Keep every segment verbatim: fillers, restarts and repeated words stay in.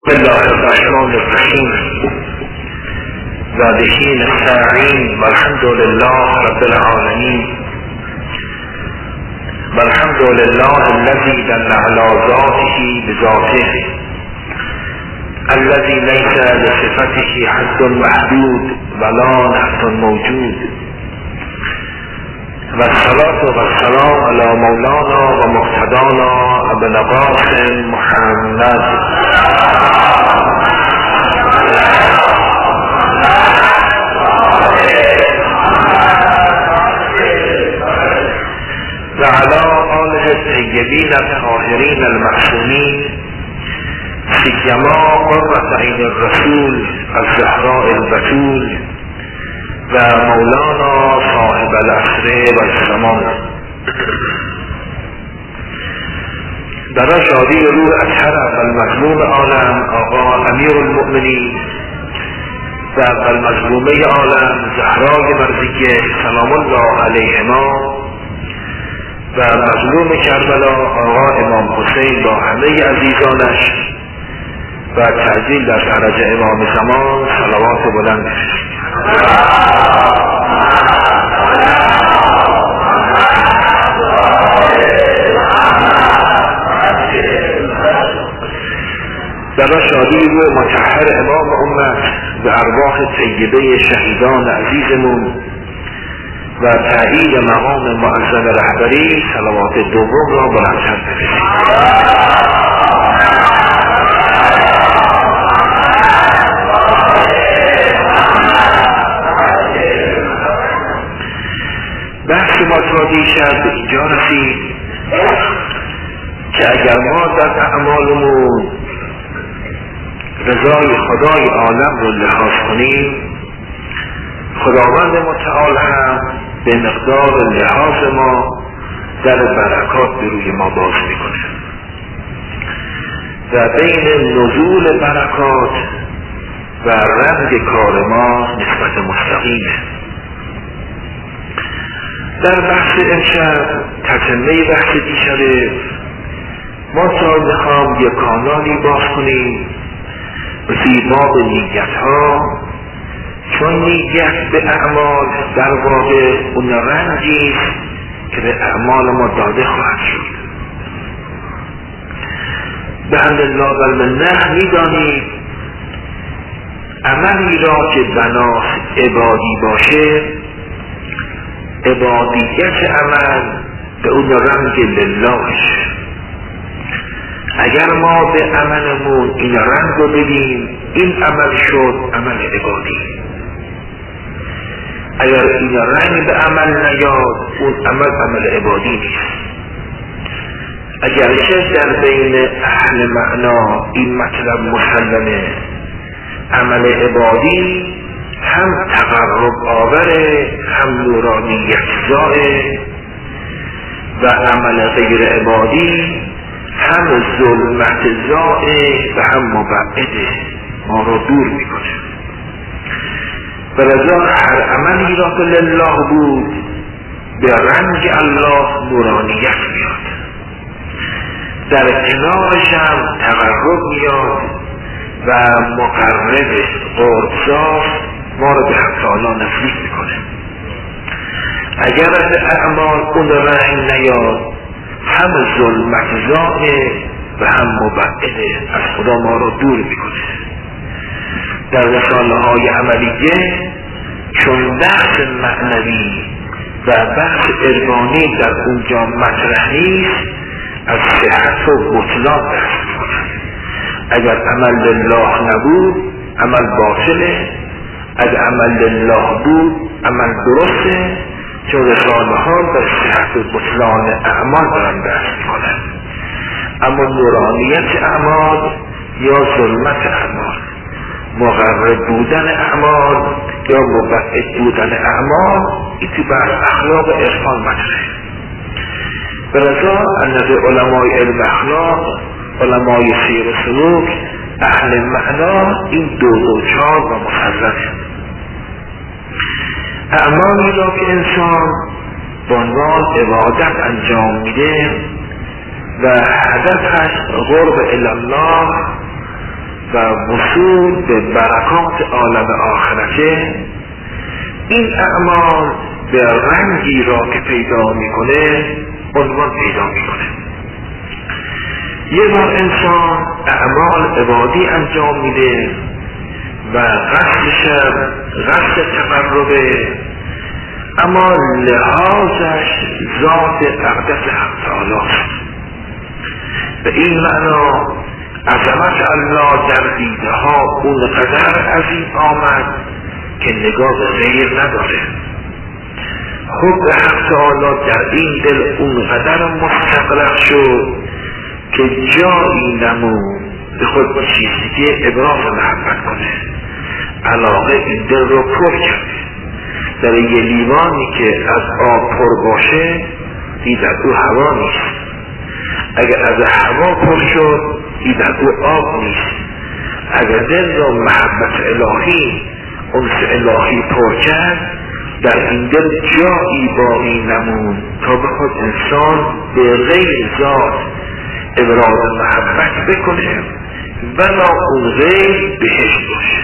بسم الله الرحمن الرحیم و به نستعین والحمد لله رب العالمین والحمد لله الذي دل على ذاته بذاته الذي ليس لصفته حد محدود ولا نقص موجود و الصلاة و السلام على مولانا و مقتدانا ابن قاسم محمد و علی آله الطیبین الطاهرین المعصومین سیما قرة عین الرسول الزهراء البتول و مولانا صاحب العصر و الزمان. در شادی روح اطهر اول مظلوم عالم آقا امیر المؤمنین و اول مظلومه عالم زهرای مرضیه سلام الله علیهما و مظلوم کربلا آقا امام حسین با همه عزیزانش و تعجیل در درج امام زمان صلوات بلند بفرستید. در شادی و مطهر امام امت و ارواح طیبه شهیدان عزیزمون و تأیید مقام معظم رهبری صلوات دوم را بلندتر بفرستید. بحث ما تا دیشب به اینجا رسید که اگر ما در اعمالمون رضای خدای عالم رو لحاظ کنیم، خداوند متعال هم به مقدار لحاظ ما در برکات به روی ما باز میکنه و بین نزول برکات و رنگ کار ما نسبت مستقیمه. در بحث امشب تتمه بحث دیشبه ما تا میخوام یک کانالی باز کنیم فی باب نیت ها، چون نیت به اعمال در واقع اون رنجی که به اعمال ما داده خواهد شد. به حمدالله و المنه میدانید عملی را که بناس عبادی باشه، عبادیت عمل به اون رنگ للهش. اگر ما به عملمون این رنگ رو بدیم، این عمل شد عمل عبادی. اگر این رنگ به عمل نیاد، اون عمل عمل عبادی نیست. اگرچه در بین اهل معنا این مطلب مسلمه، عمل عبادی هم تقرب آوره، هم نورانیت زائه، و عمل غیر عبادی هم ظلمت زائه و هم مبعده، ما را دور میکنه. و لذا هر عملی را که لله بود به رنگ الله نورانیت میاد، در کنارش هم تقرب میاد و مقرب قربزاف ما را به حق تعالی نزدیک میکنه. اگر از اعمال اون رنگ نیاد، هم ظلمت زائه و هم مبعده، از خدا ما را دور میکنه. در رساله های عملیه چون بحث معنوی و بحث اربانی در اونجا مطرح نیست، از صحت و بطلان بحث میکنن. اگر عمل لله نبود عمل باطله، اگر عمل لله بود عمل درسته، چون رساله ها در صحت و بطلان اعمال دارن بحث میکنن. اما نورانیت اعمال یا ظلمت اعمال، مقرب بودن اعمال یا مبعد بودن اعمال، این تو بحث اخلاق و عرفان مطرحه. به رضا از علمای علم اخلاق، علمای سیر و سلوک، اهل معنا این دو دو چار و مسلمه. اعمالی را که انسان به عنوان عبادت انجام میده و هدفش قرب الی الله و وصول به برکات عالم آخرته، این اعمال به رنگی را که پیدا میکنه عنوان پیدا میکنه. یه بار انسان اعمال عبادی انجام میده و قصدش قصد تقربه، اما لحاظش ذات اقدس حق تعالی است. به این معنا عظمت الله در دیده ها اونقدر عظیم آمد که نگاه به غیر نداره. خود حق تعالی در این دل اونقدر مستقرق شد که جایی نمون به خود با چیزی که ابراز محبت کنه. علاقه این دل رو پر کرده. در یه لیوانی که از آب پر باشه دیدن او هوا نیست. اگر از هوا پر شد دیدن او آب نیست. اگر دل را محبت الهی انس الهی پر کرد، در این دل جایی باقی نمون تا بخواد انسان به غیر ذات ابراز محبت بکنه ولا اون غیر بهشت باشه.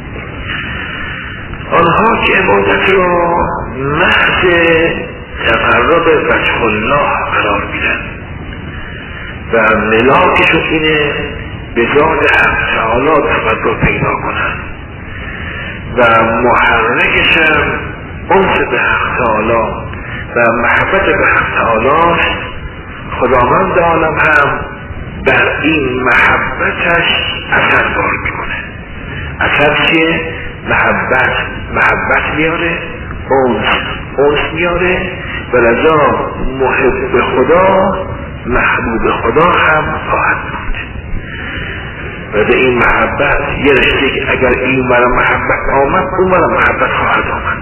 آنها که عبادت را محض تقرب وجه الله قرار میدن و ملاکشون اینه به ذات حق تعالی تقرب پیدا کنن و محرکشم انس به حق تعالی و محبت به حق تعالی، خداوند عالم هم بر این محبتش اثر بار میکنه. اثر چیه؟ محبت محبت میاره، انس انس میاره و لذا محب خدا محبوب خدا هم خواهد بود. و به این محبت یه رشته که اگر این برای محبت آمد اون برای محبت خواهد آمد.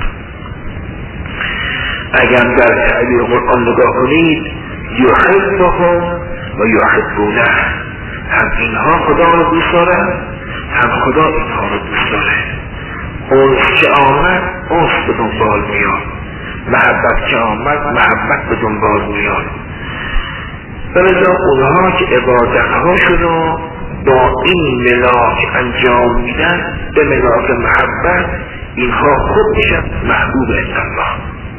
اگر در تعبیر قرآن نگاه کنید یحبهم و یحبونه، هم اینها خدا رو دوست دارن هم خدا اینها رو دوست داره. انس که آمد انس به دنبال میاد، محبت که آمد محبت به دنبال میاد. بلکه اونها که عبادت‌هاشون رو با این ملاک انجام میدن به ملاک محبت، اینها خود میشن محبوب الله.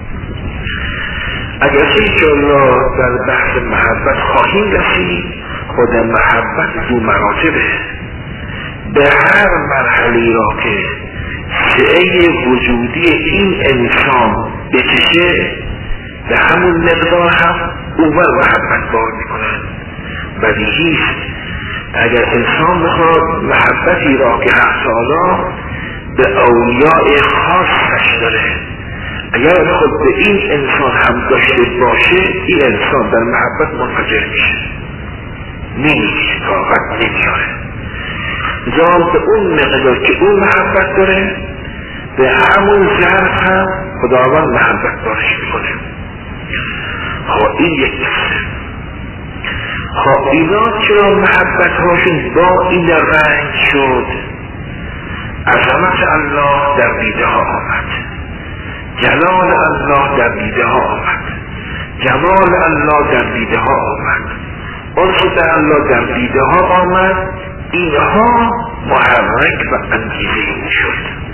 اگر انشاءالله در بحث محبت خواهیم رسید، خود محبت دو مراتبه. به هر مرحله را که سعی وجودی این انسان بکشه به همون مقدار هم اول محبت بار میکنن. بدیهیست اگر انسان بخواد محبتی را که حق تعالی به اولیاء خاصش داره، اگر بخواد به این انسان هم داشته باشه، این انسان در محبت منفجر میشه، نمیشه، طاقت نمیاره. ذات اون مقدار که اون محبت داره به همون ظرف هم خداوند محبت بارش میکنه. خب این یک قصه. خب اینا چرا محبت هاشون با این رنگ شد؟ عظمت الله در دیده ها آمد، جلال الله در دیده ها آمد، جمال الله در دیده ها آمد، انس الله در دیده ها آمد. اینها محرک و انگیزه او شد.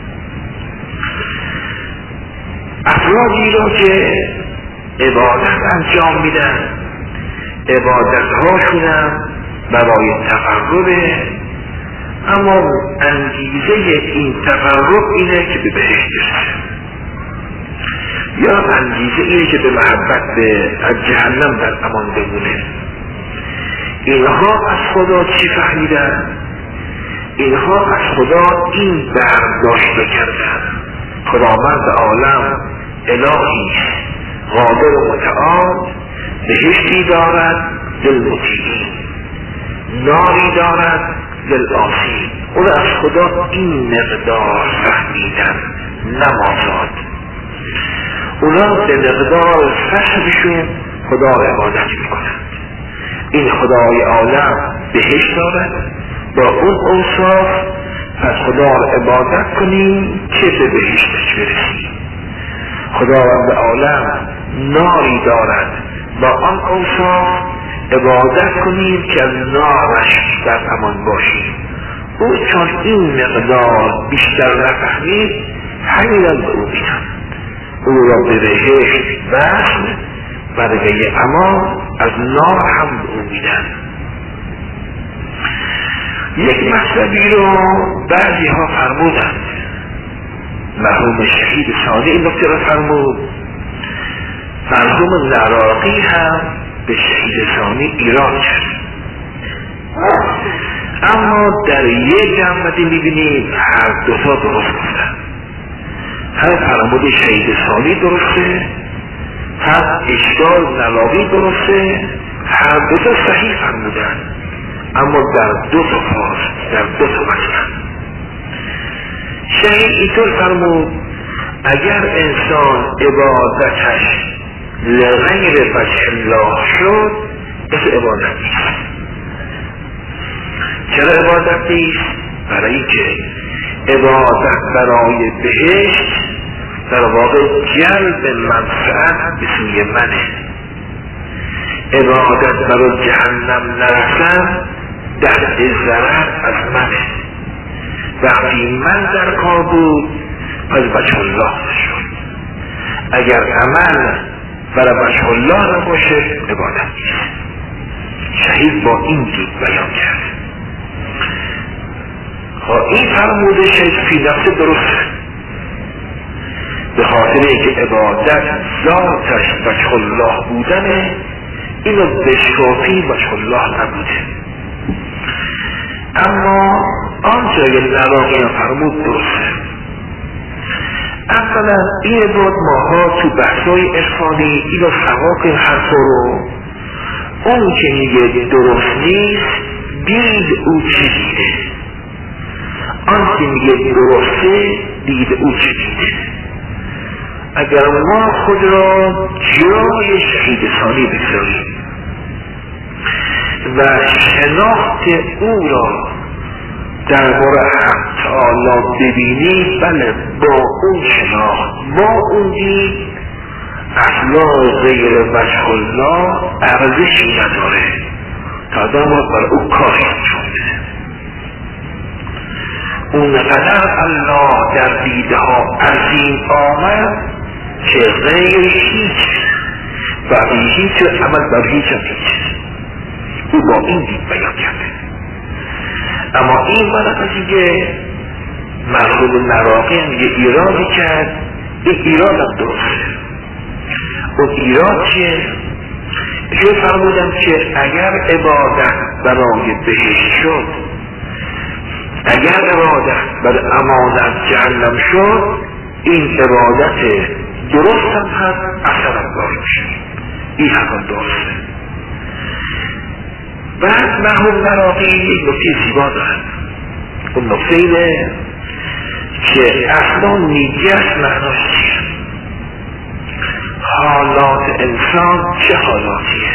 افرادی را که عبادت انجام میدن، عبادت هاشونم برای تقربه، اما انگیزه این تقرب اینه که به بهشت برسه، یا انگیزه اینه که به محبت به از جهنم در امان بمونه. اینها از خدا چی فهمیدن؟ اینها از خدا این برداشت کردن: خداوند عالم الهی قادر و متعال، بهشتی دارد للمطیعین، ناری دارد للعاصین. اون از خدا این مقدار فهمیدن، نمازاد. اونا به مقدار فهمشون خدا عبادت میکنند. این خدای عالم بهشت دارد با اون اوصاف، پس خدا را عبادت کنیم که به بهشتش برسیم. خداوند عالم ناری دارد با آن اوصاف، عبادت کنیم که از نارش در امان باشیم. او چون این مقدار بیشتر نفهمید همین را به او میدن، او را به بهشت وصل برگه امان از نار هم به او میدن. یک مطلبی رو بعضی ها فرمودند، مرحوم شهید ثانی این نکته را فرمود، مرحوم نراقی هم به شهید ثانی ایراد کرد. اما در یک جمعی میبینیم هر دوتا درست گفتن، هم فرمود شهید ثانی درسته، هم اشکال نراقی درسته، هر دوتا صحیح فرمودن، اما در دو تا فاز، در دو تا مطلب. شهید اینطور فرمود اگر انسان عبادتش لغیر وجه الله شد مثل عبادت نیست. چرا عبادت نیست؟ برای که عبادت برای بهشت در واقع جلب منفعت به سوی منه، عبادت برای جهنم نرسم دفع ضرر از منه. وقتی من در کار بود از وجه الله نشد. اگر عمل برای وجه الله نباشه عبادت نیست. شهید با این دید بیان کرد. این فرموده شهید فی نفس درسته، به خاطر اینکه عبادت ذاتش وجه الله بودنه، اینو بشکافی وجه الله نبوده. اما آنچه که نراقی فرمود درسته. اولا این بود ماها تو بحثای عرفانی اینو سوا کنیم حرفا رو. اون که میگه درست نیست دید او چی دیده، آن که میگه درسته دید او چی دیده. اگر ما خود را جای شهید ثانی بگذاریم و شناخت او را درباره حق تعالی ببینید، بله با اون شناخت با اون دید اصلا غیر وجه الله ارزشی نداره تا داماد بر او کاری انجام بده. اونقدر الله در دیده ها عظیم آمد که غیر هیچ و هیچ عمل بر هیچ هم هیچ. او با این دید بیان کرده. اما این منطقه که مرحوم نراقی هم یه ایرادی کرد، این ایراد هم درسته. اون ایراد چیه؟ که فرمودم که اگر عبادت برای بهشت شد، اگر عبادت برای امانت جهنم شد، این عبادت درست هم هست، اثر هم داری میشه. این هم درسته. بعد مرحوم نراقی یک نکته زیبا دارد. اون نکته اینه که اصلا نیت معناش چیه؟ حالات انسان چه حالاتیه؟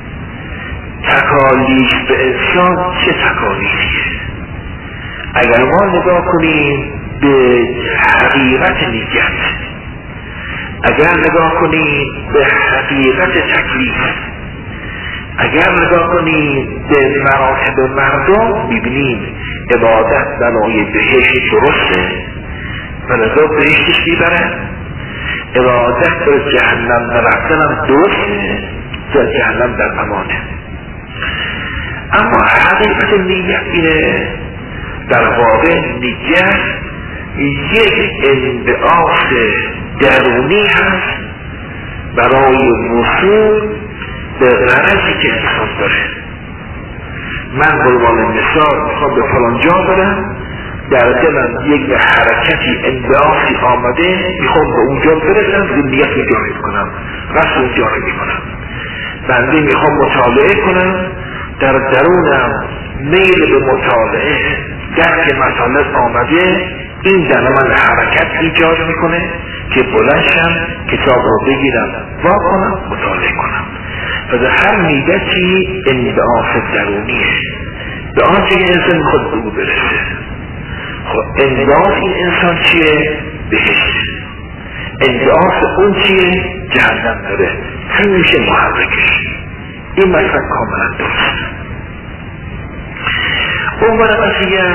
تکالیف به انسان چه تکالیفیه؟ اگر ما نگاه کنیم به حقیقت نیت، اگر نگاه کنیم به حقیقت تکلیف، اگر نگاه کنیم به مراتب مردم، ببینیم عبادت برای بهشت درسته و نظر بهشتش میبرن، عبادت برای جهنم نرفتن هم درسته و جهنم در امانه. اما حقیقت نیت اینه در واقع نیت یک انبعاث درونی هست برای وصول به غرضی که انسان داره. من به عنوان مثال میخوام به فلان جا برم، در دلم یک حرکتی انبعاثی آمده، میخوام به اونجا برسم، نیت رو جاری کنم، قصد رو جاری میکنم. بنده میخوام مطالعه کنم، در درونم میل به مطالعه، درک مطالب آمده، این در من حرکت ایجاد میکنه که بلندشم کتاب رو بگیرم وا کنم مطالعه کنم. و در هر نیدتی انبعاث درونیه به آنچه که انسان میخواد به او برسه. خب انبعاث این انسان چیه؟ بهشت. انبعاث اون چیه؟ جهنم داره. همین میشه محرکش. این مطلب کاملا درست. اون برای قصیه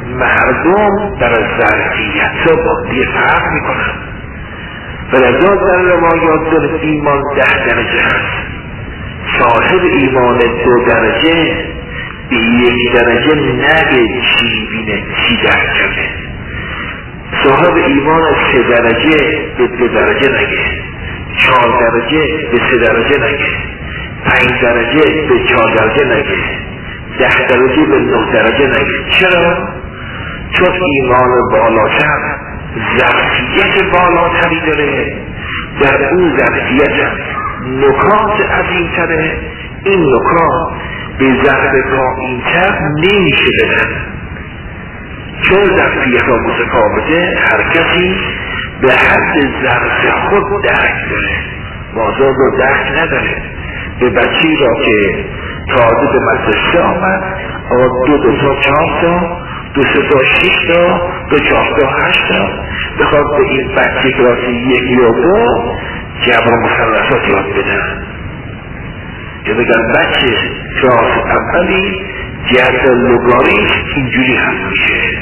مردم در ظرفیت ها باندی فرق میکنن. ولذا در روایات در ایمان ده درجه هست. صاحب ایمان دو درجه به یک درجه نگه چی بینه چی در کرده. صاحب ایمان سه درجه به دو درجه نگه، چهار درجه به سه درجه نگه، پنج درجه به چهار درجه نگه، ده درجه به نه درجه نگه. چرا؟ چون ایمان بالاتر ظرفیت بالاتری داره، در اون ظرفیت نکات عظیمتره. این نکات به ضرب پایینتر نمیشه بدن، چون ظرفیت ها متفاوته. هر کسی به حد ظرف خود درک داره، مازاد رو درک نداره. به بچی را که تازه به مدرسه آمد دو دو تا چهار تا دو سه تا شش تا دو چهار تا هشت تا بخواد به این بچه کلاس یک یا دو جبر مثلثات یاد بدن، که بگن بچه کلاس اولی جبر لگاریتم اینجوری هم میشه.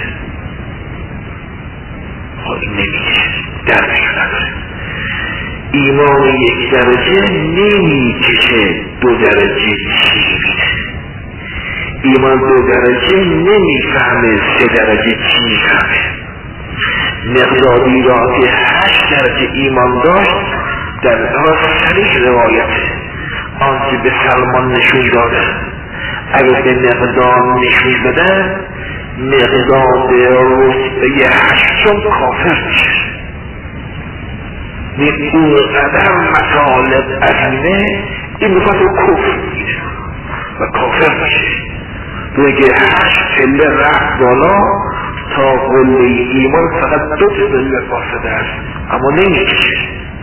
خب این نمیشه، درکش نداره. ایمان یک درجه نمیکشه دو درجه چی بینه، ایمان دو درجه نمیفهمه سه درجه چی میفهمه. مقداری را که هشت درجه ایمان داشت در دار صریح روایته، آنچه به سلمان نشون دادن اگر به مقدار نشون بدن مقدار رتبه هشتم کافر میشه. اون قدر مطالب عظیمه این میخواد رو کفر میگیره و کافر میشه. بگه هشت پله رفت بالا تا قله ایمان فقط دو پله فاصله است، اما نمیشه.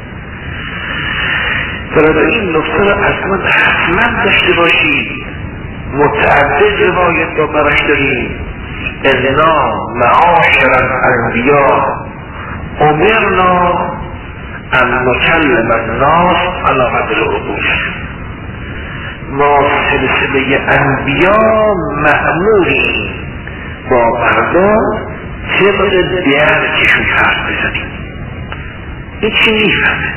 برای این نکته را اصلا حتما داشته باشید. متعدد روایت را برش داریم. انا معاشر الانبیاء امرنا ان نکلم الناس علی قدر عقولهم. ما سلسله انبیا مأموریم با مردم طبق درکشون حرف بزنیم. این چی میفهمه؟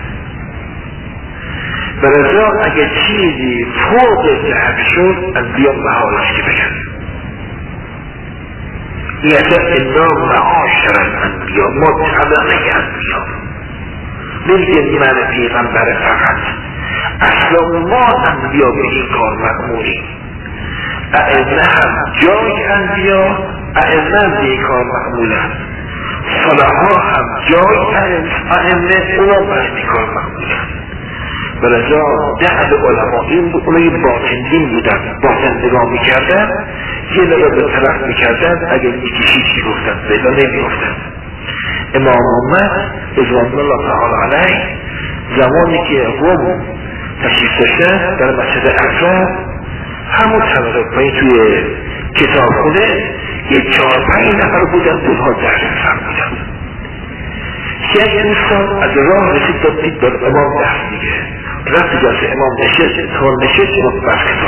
برازا اگه چیزی فوق درک شد انبیا مهارش که بگن یعنی انا معاشر الانبیا، ما طبقه انبیا، نمیگه من پیغمبر فقط، اصلا ما انبیا به این کار مأموریم. ائمه هم جای انبیا، ائمه هم به این کار مأمورن، صلحا هم جای ائمه، اونا به این کار مأمورن. برازا ده علما این بود، اونایی باطن دین بودن، باطن نگاه میکردن، یه نگاه به طرف میکردن، اگر یکی چیزی گفتن پیدا نمیگفتن. امام محمد رضوان الله تعالی علیه زمانی که قوم تشریف داشتن در مسجد اقصی، همون طبقه پایین توی کتابخونه یه چهار پنج نفر بودن، اونها درس فهم بودن. یک دوستان از راه رسید داد دید بر امام درس میگه، رفت جلسه امام نشست، تا نشست امام بس کتاب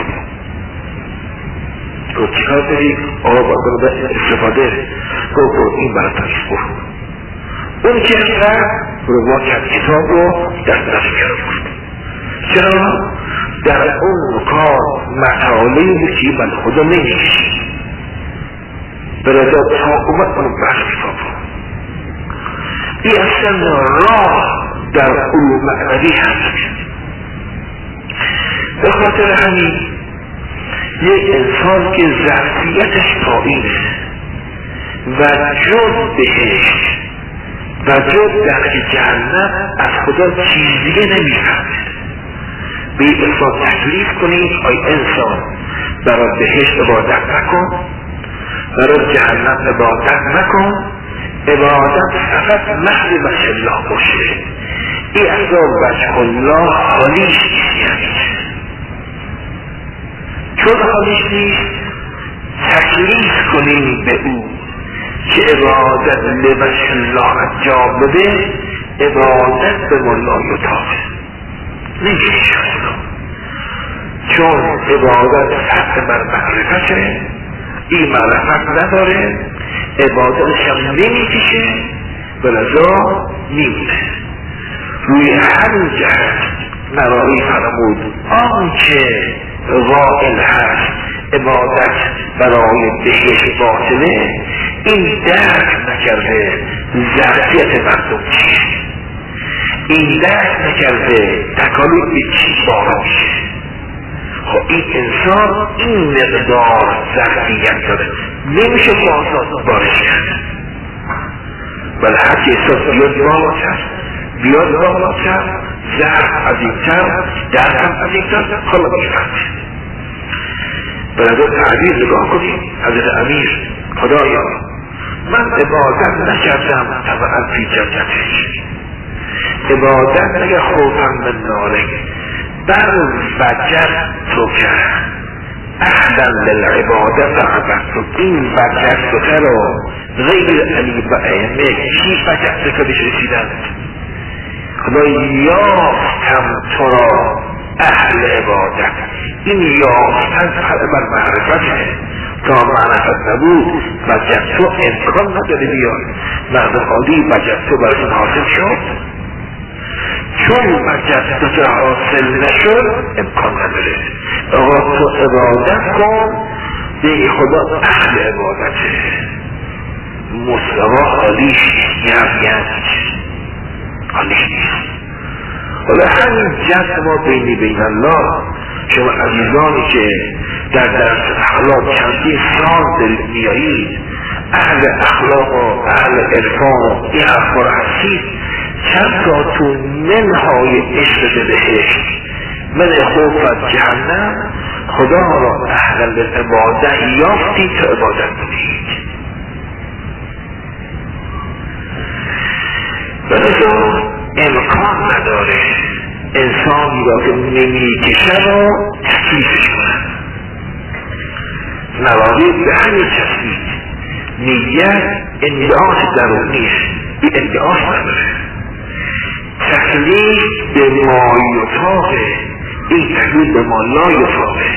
گفت چیکار داری؟ آقا با در استفاده گفت این برای تاریخ برو. اون که رفت رو کرد کتاب رو دست دست کرد گفت چرا؟ در اون کار مطالعی بود که من خدا نمیشی برادر تا اومد اونو بحث کتاب رو. این اصلا راه در علوم معنوی هست. به خاطر همین یک انسان که ظرفیتش پایینه و جز بهش و جز درک جهنم از خدا چیز دیگه نمیفهمه، به این انسان تکلیف کنید ای انسان برای بهشت عبادت نکن، برای جهنم عبادت نکن، عبادت فقط محض وجه الله باشه. این اصلا وجه الله خالیش نیست، چون خالیش نیست تکلیف کنید به او که عبادت لوجه الله انجام بده، عبادت به مولا یطاعه نمیشه، چون عبادت سطح بر معرفته، این معرفت نداره، عبادتش هم نمیکشه و رضا میمونه. روی همین جهت مرائی فرمود آنچه واقع هست عبادت برای بهش باطله، این درک نکرده ظرفیت مردم چیه، این درک نکرده تکالیف به چی بارا میشه. خب این انسان این مقدار ظرفیت داره، نمیشه بازاد بارش کرد، ولی هرچی احساس بیاد بالاتر بیاد بالاتر ظرف عظیمتر درک هم عظیمتر خلا میفهمه. برادر تعبیر نگاه کنید. حضرت امیر خدایا من عبادت نکردم طبعا فی جنتش، عبادت نگه خوفم من ناره بل وجد تو کرد احدا للعبادت عبدت. این وجد تو کرد غیر علی و ائمه کی وجد تو بهش رسیدن؟ خدای یافتم تو را اهل عبادت. این یافتن فقط بر معرفته، تا معرفت نبود وجد تو امکان نداره بیاد. مرد خالی وجد تو برسون حاصل شد، چون وجد تو که حاصل نشد امکان نداره. آقا تو عبادت کن دیگه خدا اهل عبادته، مستوى خالیش یم ینج خالیش نیست. حالا همین جد ما بینی بین الله، شما عزیزانی که در درس اخلاق چندی سال دارید میایید، اهل اخلاق و اهل عرفان و این اخبار هستید، چند تا تو منهای عشق بهشت من خوفت جهنم خدا را اهل عبادت یافتید تا عبادت کنید. بلکه امکان نداره انسانی را که نمیکشه را تکلیفش کنن. نواقید به همین چسبید نیت ادعاش درونیه، این ادعاش نداره. تکلیف به ما یطاقه، این تکلیف به ما لا یطاقه.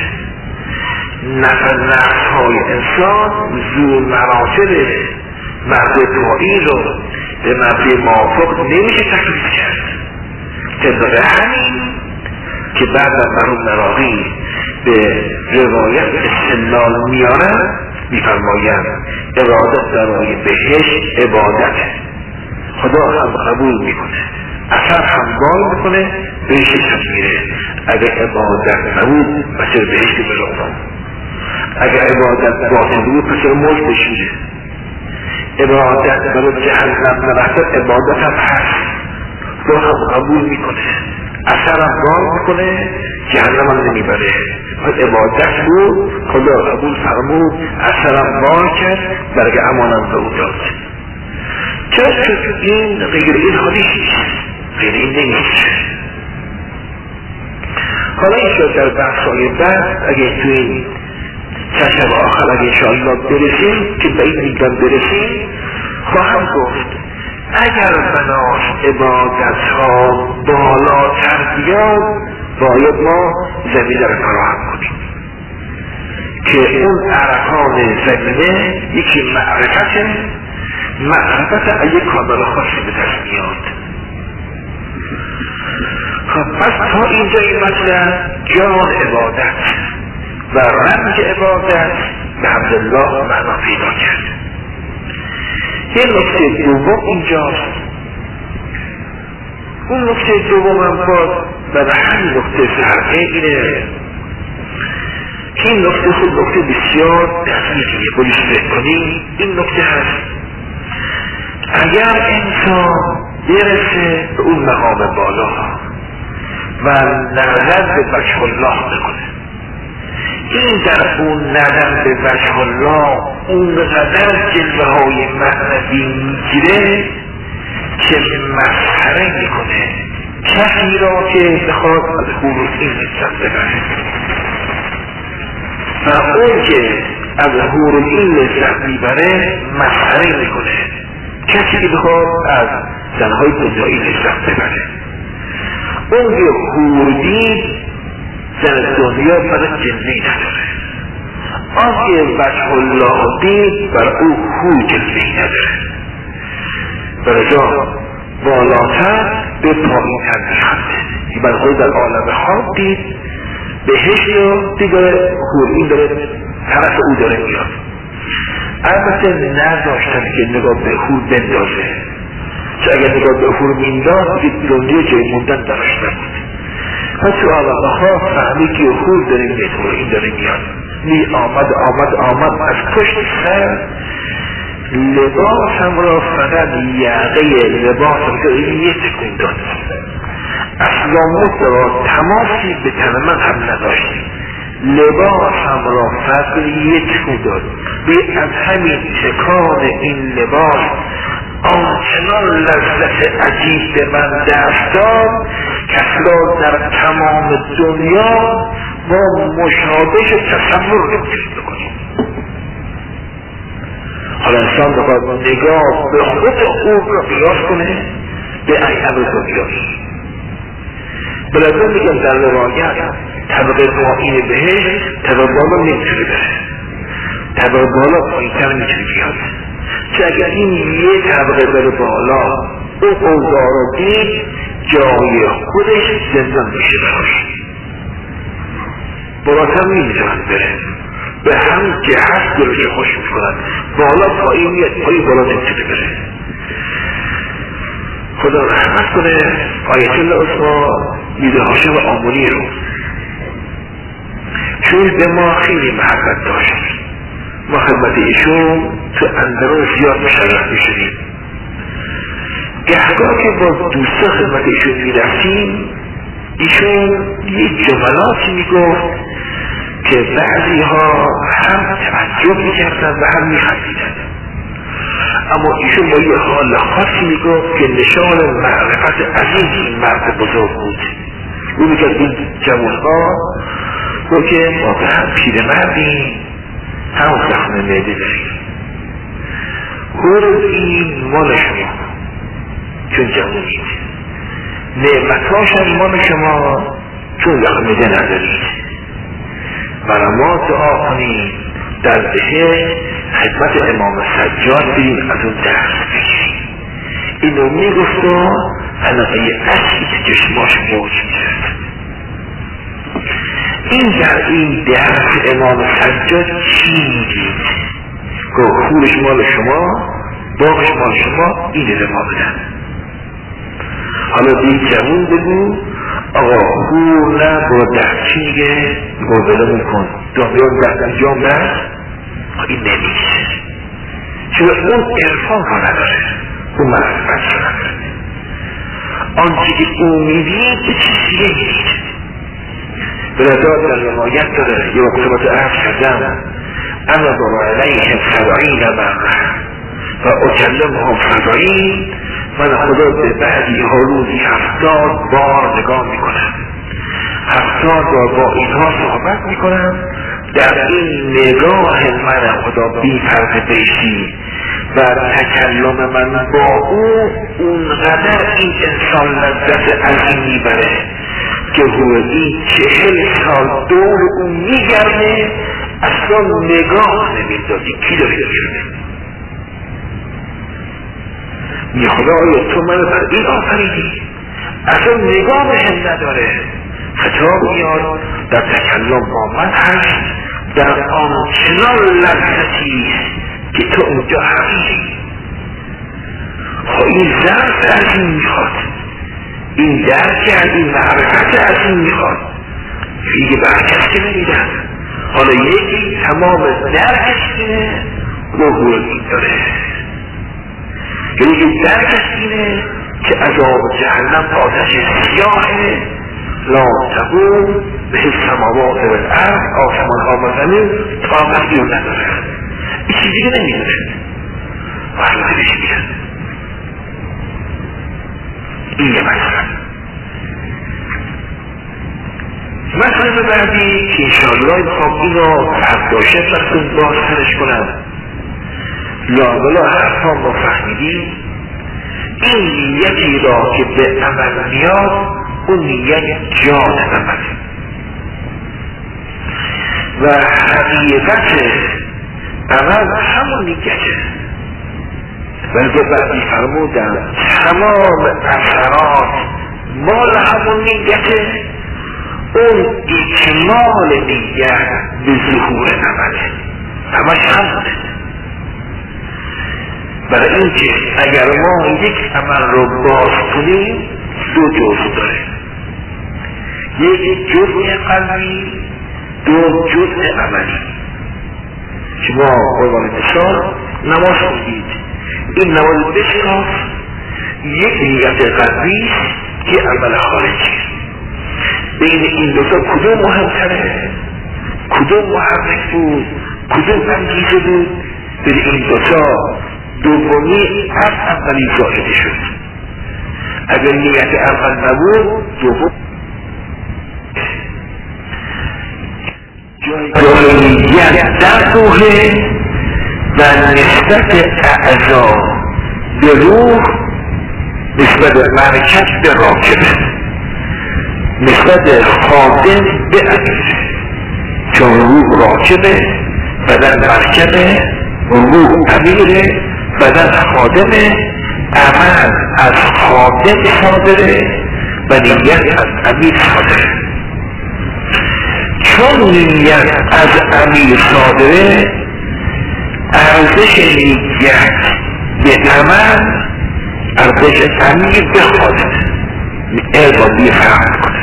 نفس های انسان زور مراتبه، مرد توئی رو به مبدی موافق نمیشه تکلیف کرد. طبق همین که بعد از مرحوم نراقی به روایت استدلال میارن میفرمایند ارادت برای بهشت عبادته، خدا هم قبول میکنه، اثر هم بال میکنه، بهشت هم میره. اگر عبادت نبود پس بهشت بلافن، اگر عبادت باطل بود پس موج بشوره. عبادت برای جهنم نرفت عبادت هم هست، خدا هم قبول میکنه، اثر هم بال میکنه، جهنم هم نمیبره. عبادت بود خدا قبول فرمود، اثر هم بال کرد، برگه امانم به او داد. چرا که این غیر این حالی نیست، غیر این نمیشه. حالا این شد در بحثای بعد اگه تو این چشم آخر اگه انشاءالله برسیم که به این میگم برسیم خواهم گفت اگر بناش عبادت ها بالاتر بیاد باید ما زمینه رو فراهم کنیم که اون ارکان زمینه یکی معرفت معرفت یک کامل خاصی به دست میاد. خب پس تا اینجا این مطلب جان عبادت و رنج عبادت به عبدالله معنا پیدا کرد. یه نکته دوم اینجاست، اون نکته دوم هم باز و همین نکته فرقه اینه که این نکته خود نکته بسیار دقیقیه. بایش فکر کنیم این نکته هست اگر انسان برسه به اون مقام بالا و نظر به وجه الله بکنه، این در اون نظر به وجه الله اون قدر جلوه های معنوی میگیره که مسخره میکنه کسی را که بخواد از خروج این لذت ببره و اون که از خروج این لذت میبره مسخره میکنه کسی که بخواد از زنهای دنیایی لذت ببره. اون که خوردی زن دنیا برای جنبی نداره، آنکه وجه الله دید بر او خوی جلوه‌ای نداره، درجا بالاتر به پایین‌تر میخنده. بر خود در عالم خواب دید بهشت رو دیگه حورین داره طرف او داره میاد. البته نداشتن که نگاه به حور بندازه، چه اگر نگاه به حور مینداز دنیا جای موندن داشت نبود. پس تو عالم خواب فهمی که حور داره میاد، حورین داره میاد، می آمد آمد آمد از پشت سر لباسم را فقط یقه لباسم که یه تکون داد، اصلا مطلبا تماسی به تن من هم نداشتی، لباسم را فقط یه تکون داد. به از همین تکان این لباس آنچنان لذت عجیب به من دست داد که اصلا در تمام دنیا ما مشابه تصور نمیتونیم بکنیم. حالا انسان بخواد نگاه به خود خوب را قیاس کنه به ایام دنیایی. بلکه میگم در روایت طبقه پایین بهشت طبقه بالا نمیتونه بره، طبقه بالا پایین‌تر میتونه بیاد. چه اگر این یه طبقه بره بالا او اوضاع را دید جای خودش زندان میشه براش، بالاتر نمیتونن بره، به هم که هست دلش خوش میکنن، بالا پایین میاد، پایین بالا نمیتونه بره. خدا رحمت کنه آیت الله اسما میده هاشم آمونی رو، چون به ما خیلی محبت داشت، ما خدمت ایشون تو اندرون زیاد مشرف میشدیم. گهگاه که با دوستا خدمت ایشون میرفتیم ایشون یه جملاتی میگفت که بعضی ها هم تعجب میکردن و هم میخندیدن، اما ایشون با یه حال خاصی میگفت که نشان معرفت عظیم این مرد بزرگ بود. او میگفت این جوانها رو که ما به هم پیر مردیم هم زخم معده داریم، خور این مال شما چون جوانید، نعمتاش هم مال شما چون زخم معده ندارید، برای ما دعا کنید در بهشت خدمت امام سجاد بریم از اون درس بگیریم. اینو میگفت و حلقه اصلی که چشماش موج میشد. این در این درس امام سجاد چی میگید؟ که خورش مال شما، باغش مال شما، این رو ما بدن. حالا بی جمون بگو آقا خور نه با ده چی میگه گردلمون کن دامیان ده انجام ده، این نمیشه، چون اون عرفان ها نداره، اون معرفت ها نداره. آنچه که اون میدید به چیزیه میدید. بلداد در روایت داره یه وقت عرض کردم اما برا علیهم سبعین مره و اکلمهم سبعین، من خدا به بعدی ها روزی هفتاد بار نگاه میکنم، هفتاد بار با اینها صحبت میکنم. در این نگاه من خدا بی فرق بیشی و تکلم من با او اونقدر این انسان لذت عظیم میبره که روی چهل سال دور اون میگرده، اصلا نگاه نمیدادی کی داری میگرده. می خدایا تو من بر این آفریدی، اصلا نگاه به هم نداره. خطاب میاد در تکلم با من هست، در آن چنان لذتی که تو اونجا هستی. خب این ظرف از این میخواد، این درک از این معرفت از این میخواد، دیگه برکت که نمیدن. حالا یکی تمام درکش اینه روح این داره، یکی درکش اینه که عذاب جهنم آتش سیاهه لا تقوم به السماوات و الارض، آسمان ها و زمین طاقت رو نداره، این چیزی که نمیدونه وحلا دلش میاد. این یه مسئله. مسئله بعدی که انشاءالله میخوام این را فرداشه بستون باز سرش کنم، لابلا حرفا ما فهمیدیم این نیتی را که به عمل میاد اون نیت جان عمل و حقیقت عمل همون نیته. بلکه بعدی فرمودن تمام اثرات مال همون نیته، اون اکمال نیت به ظهور عمله، همش همونه. برای اینکه اگر ما یک عمل رو باز کنیم دو جزء داره، یک جزء قلبی، دو جزء عملی. شما قربان مثال نماز خوندید، این نماز بشناس یک نیت قلبی که عمل خارجی. بین این دو تا کدوم مهمتره؟ کدوم محرک بود؟ کدوم انگیزه بود؟ بین این دو تا دومی از اولی زائده شد. اگر نیت اول نبود دوم جایگیت در روحه و نسبت اعضا به روح، نسبت مرکز به راکبه، نسبت خادم به امیر. چون روح راکبه، بدن مرکبه، روح امیره، بدن خادمه، عمل از خادم صادره و نیت از امیر صادره. چون نیت از امیر صادره، ارزش نیت به عمل ارزش امیر به خادمه، اربابی فهم کنه.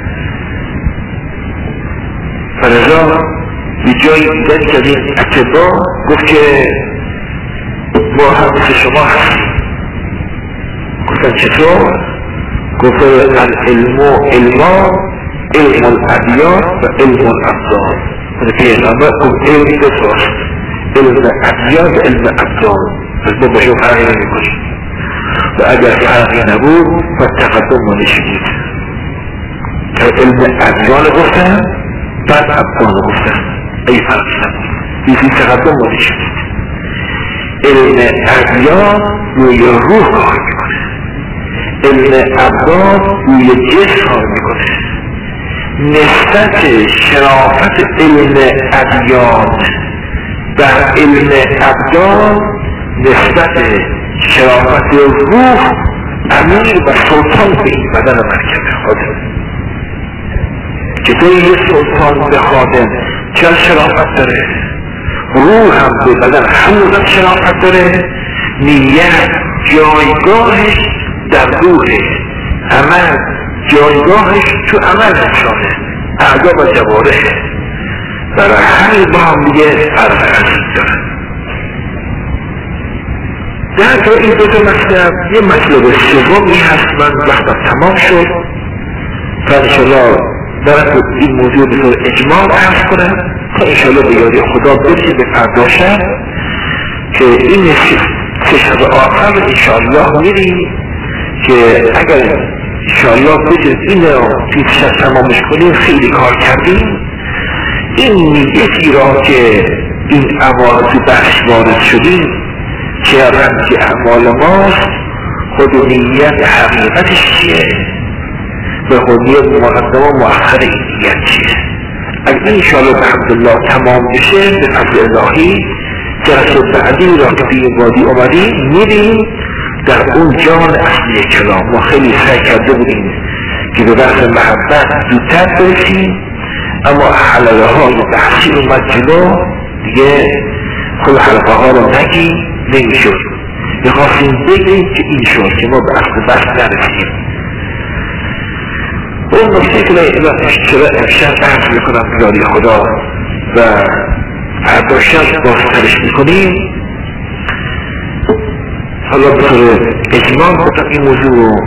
فرضا یه جایی دیدن که این اتباع گفت که ما هم مثل شما هستیم. گفتن چطور؟ گفت العلم و علما، علم الادیان و علم الابدان. خود پیغمبر گفت علم دو تاست، علم ادیان و علم ابدان. پس ما باشو فرقی نمی کنیم و اگر فرقی نبود پس تقدم ما نشدید. علم ادیان گفتن بعد ابدان گفتن، ای فرقی نبود بیسی تقدم ما نشدید. علم ادیان روی روح کار میکنه، علم ابدان روی جسم کار میکنه. نسبت شرافت علم ادیان و علم ابدان نسبت شرافت روح امیر و سلطان به این بدن مرکز خادم. چطور یه سلطان به خادم چرا شرافت داره؟ روح هم به بدن همون شرافت داره. نیت جایگاهش در روحه، عمل جایگاهش تو عمل نشانه، اعضا و جوارحه. برای همین با هم دیگه فرق عزیز دارن. در تا این دو تا مطلب یه مطلب سومی هست من وقتم تمام شد تا انشالله برای این موضوع به طور اجمال عرض کنم تا انشالله به یاری خدا برسیم به فرداشم که این سه شب آخر انشالله میریم که اگر انشالله بجز این رو توی شب تمامش کنیم خیلی کار کردیم. این نیتی را که این اعمال تو بخش وارد شدیم که رمز اعمال ماست، خود نیت حقیقتش چیه و خودیت مقدم و مؤخر این نیت چیه. اگر انشاءالله به حمدالله تمام بشه به فضل الهی جلسه بعدی را که توی وادی اومدیم میریم در اون جان اصلی کلام. ما خیلی سعی کرده بودیم که به بحث محبت زودتر برسیم، اما حلقه های بحثی اومد جلو دیگه خود حلقه ها رو نگیم نمیشد. میخواستیم بگیم که این شد که ما به اصل بحث نرسیم. اون نکته که امشب بحث میکنم بیاری خدا و فردا شب بازترش میکنیم. حالا به طور اجمال بودم این موضوع رو،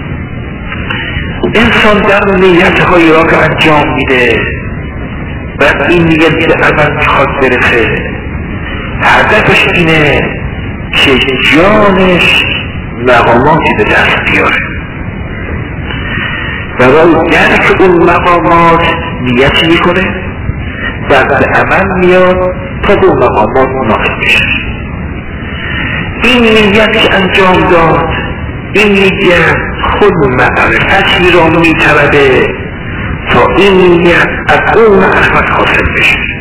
انسان در نیت هایی را که انجام میده و این نیت به عمل میخواد برسه، هدفش اینه که جانش مقاماتی به دست بیاره. برای درک اون مقامات نیت میکنه، بعد به عمل میاد تا به اون مقامات ناصل بشه. این نیت که انجام داد، این نیت خود معرفتی را میطلبه تا این نیت از اون معرفت حاصل بشه.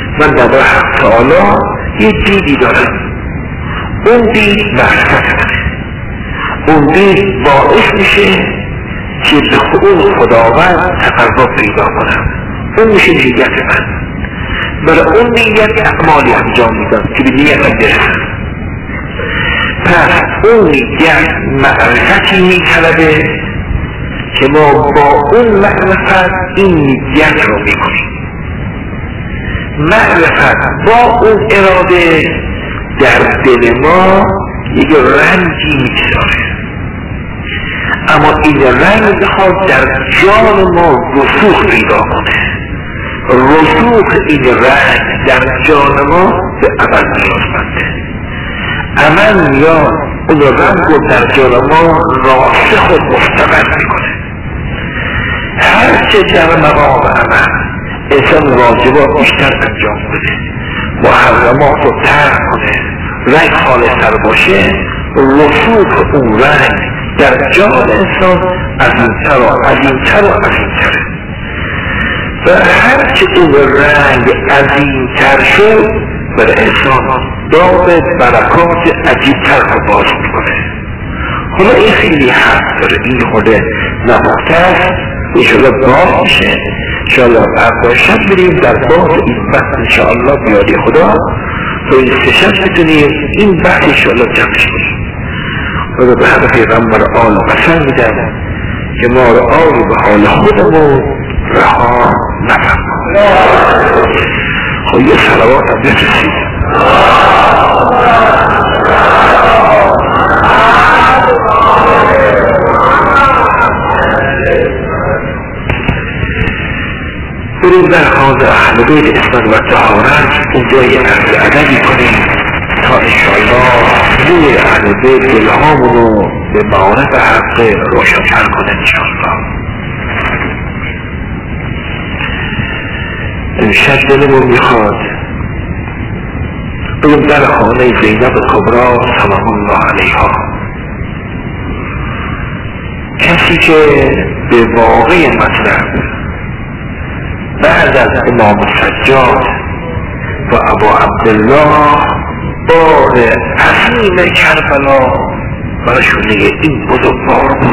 من در حق تعالی یه دیدی دارم، اون دید معرفت منه، اون دید باعث میشه که به اون خداوند تقرب پیدا کنم، اون میشه نیت من. برای اون نیت اعمالی انجام میدم که به نیتم برسم. پس اون نیت معرفتی میطلبه که ما با اون معرفت این نیت رو میکنیم. معرفت با اون اراده در دل ما یک رنگی میگذاره، اما این رنگ میخواد در جان ما رسوخ پیدا کنه. رسوخ این رنگ در جان ما به عمل نیازمنده. عمل نیاز اون رنگ رو در جان ما راسخ و مستقر میکنه. هرچه در مقام عمل انسان واجبات بیشتر انجام بده، محرمات رو ترک کنه، رنگ خالص‌تر باشه، رسوخ اون رنگ در جان انسان عظیم‌تر و عظیم‌تر و عظیم‌تره. و هرچه اون رنگ عظیم‌تر شد برای انسان داغ برکات عجیب‌تر رو باز میکنه. حالا این خیلی حق داره، این خود نباته است، انشاءالله باز میشه. انشاءالله فردا شب بریم در باز این بحث انشاءالله بیادی خدا تو این سه شب بتونیم این بحث انشاءالله جمعش کنیم. و به حد پیغمبر آل قسم میدم که ما رو آل به حال خودمون رها نفرما. خب یه صلوات هم بفرستید. بریم در حاضر اهل بیت اسمت و طهارت اونجا یه عرض ادبی کنیم تا انشاءالله روی اهل بیت دلهامونو به معارف حق روشن‌تر کنه انشاءالله. امشب دلمون میخواد بریم در خانه زینب کبرا سلام الله علیها، کسی که به واقع مطلب بعد از امام سجاد و ابو عبدالله بار عظیم کربلا برشونه این بزرگوار بود.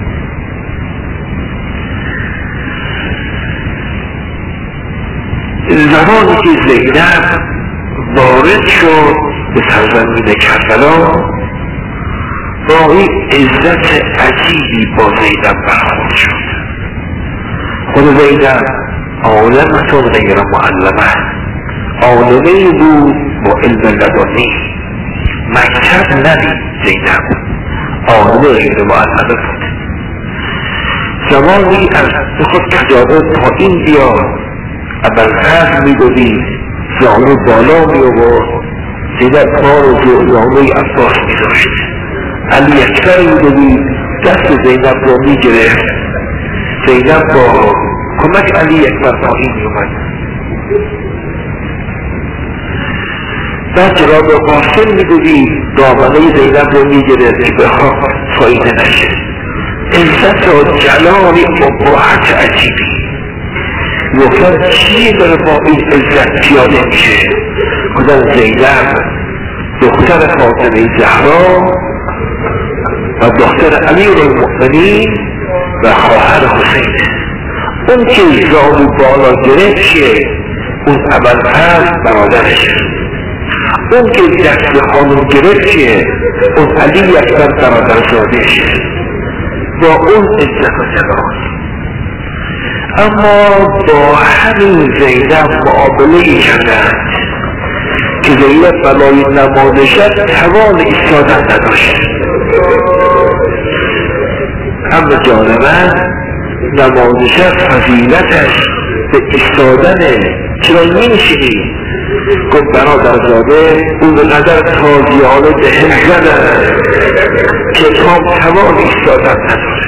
زمانی که زینب وارد شد به سرزمین کربلا با این عزت عجیبی با زینب برخورد شد. خود زینب عالمتون غیر معلمه، عالمه بود با علم لدنی، مکتب ندید زینب، عالمه غیر معلمه بود. زمانی از بخود کجابه پایین بیاد ابوالفضل میدوید زانو بالا میآورد، زینب کار و زانوی عباس میذاشت. علی اکبر میدوید دست زینب را میگرفت، زینب با کمک علی اکبر پایین میومد. بعد جناب قاسم میدوید دامنه زینب رو میگرفت که به خواه فایده نشه. عزت و جلالی ابهت عجیبی گفتن چی داره با این عزت پیاده میشه؟ گفتن زینب دختر فاطمه زهرا و دختر امیرالمؤمنین و خواهر حسین. اون که زانو بالا گرفت چیه؟ اون ابوالفضل برادرشه. اون که دست خانم گرفت چیه؟ اون علی اکبر برادرزادهشه. با اون عزت و جلال. اما با همین زینب معامله کردند که زینب بلای نمازشت توان ایستادن نداشت. اما جانبه نمازشت فضیلتش به ایستادنه. چرا میشینی؟ گفت برادرزاده اون قدر تازیانه دهن زدن که تا توان ایستادن نداره.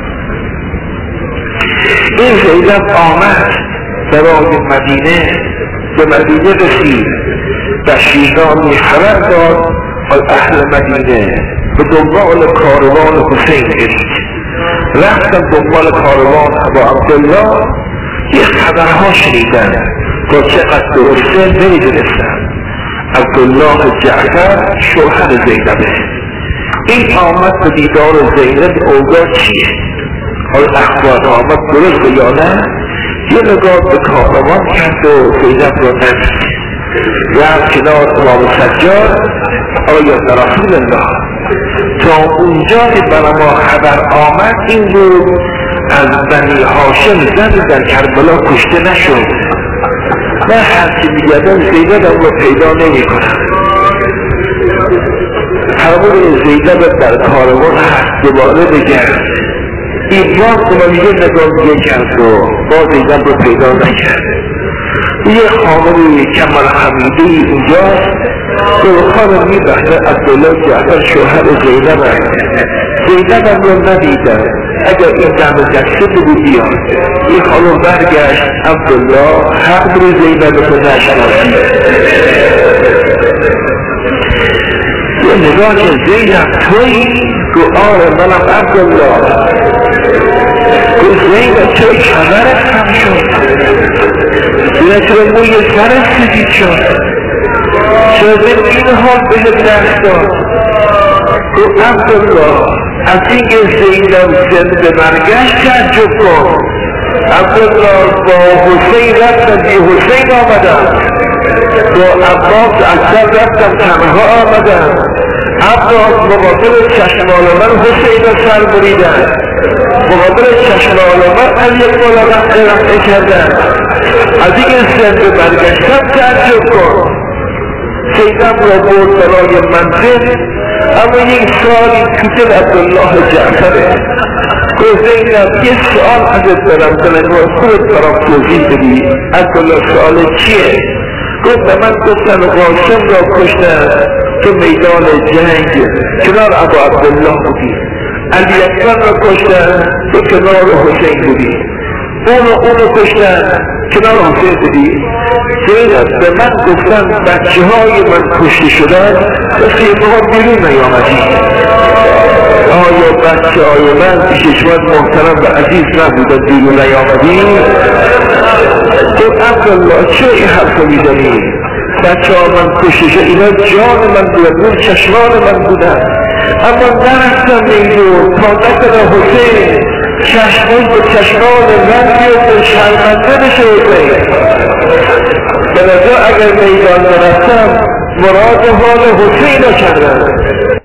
این زینب آمد برای مدینه، به مدینه رسید، بشیرانی خبر داد از اهل مدینه به دنبال کاروان حسین گرید. رفتم دنبال کاروان ابو عبدالله، یه خبرها شنیدن تا چقدر درسته نمیدونستم. عبدالله جعفر شوهر زینبه. این آمد به دیدار زینب، اوضاع چیه؟ حال اخبار آمد درسته یا نه؟ یه نگاه به کاروان کرد و زینب رو ندید. رفت کنار امام سجاد، آیا در رسول الله تا اونجا که برای ما خبر آمد این بود از بنی هاشم زن در کربلا کشته نشد. من هرچی میگردم زینب رو پیدا نمی کنم. همون زینب در کاروان هست، دوباره بگرد. این باز رو میگه نگاه میگه کرد و باز زینب رو پیدا نکرد. یه خانمی کمال حمیدی اونجاست که خانم میبخشه عبدالله جعفر شوهر زینب هست. زینب هم رو ندیدن. اگر این دم دسته بگو بیاد. این خانم برگشت، عبدالله حق بری زینب رو نشناسی. یه نگاه که زینب توی گو آره منم عبدالله. گو زینب توی خبرت هم شد. زینب توی موی سرت سفید شد. شده این حال به دست داد. گو عبدالله از این که زینب زنده به مرگشت تعجب کن. عبدالله با حسین رفتم بی حسین آمدم، با عباس اکثر رفتم تنها آمدم. عباس مقابل چشمان من حسین را سر بریدن، مقابل چشمان من علی مولا رفته کردن. از این که زنده برگشتم تعجب کن. زینب را برد برای منزل، اما یک سوالی کتل عبدالله جعفره. گفت زینب یه سوال ازت دارم دلنگاه خودت برام توضیح بدی. عبدالله سوال چیه؟ گفت به من گفتن قاسم را کشتن تو میدان جنگ کنار ابو عبدالله بودی. علی اکبر را کشتن تو کنار حسین بودی. اونو اونو کشتن کنار حسین بودی. زینب به من گفتن بچه های من کشته شدن و خیمه ها بیرون نیامدی. آیا بچه های من پیششمت محترم و عزیز نبودن بیرون نیامدی؟ تو عبدالله چه این حرف رو میزنی؟ بچه ها من کشته شد، اینا جان من بودن، اون چشمان من بودن، اما نرفتم میدون تا نکنه حسین چشمان به چشمان من بیاد و شرمنده بشه حسین. به نظر اگر میدان نرفتم مراد حال حسین رو کردم.